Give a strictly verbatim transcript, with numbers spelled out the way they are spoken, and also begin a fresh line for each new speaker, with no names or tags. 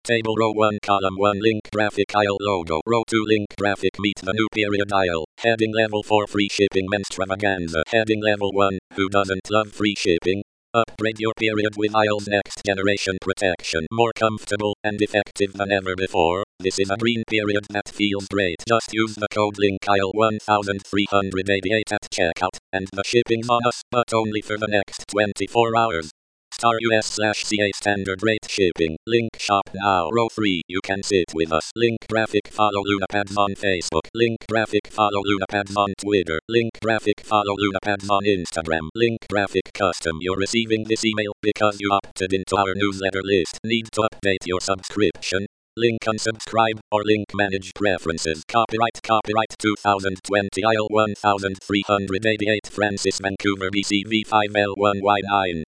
Table row one column one link graphic aisle logo. Row two link graphic meet the new period aisle. Heading level four free shipping menstravaganza. Heading level one, who doesn't love free shipping? Upgrade your period with aisle's next generation protection. More comfortable and effective than ever before. This is a green period that feels great. Just use the code link aisle one three eight eight at checkout, and the shipping's on us, but only for the next twenty-four hours. Star U S slash C A standard rate shipping. Link shop now. Row three. You can sit with us. Link graphic follow Lunapads on Facebook. Link graphic follow Lunapads on Twitter. Link graphic follow Lunapads on Instagram. Link graphic custom. You're receiving this email because you opted into our newsletter list. Need to update your subscription? Link unsubscribe or link manage preferences. Copyright Copyright twenty twenty aisle one three eight eight Francis Vancouver B C V five L one Y nine.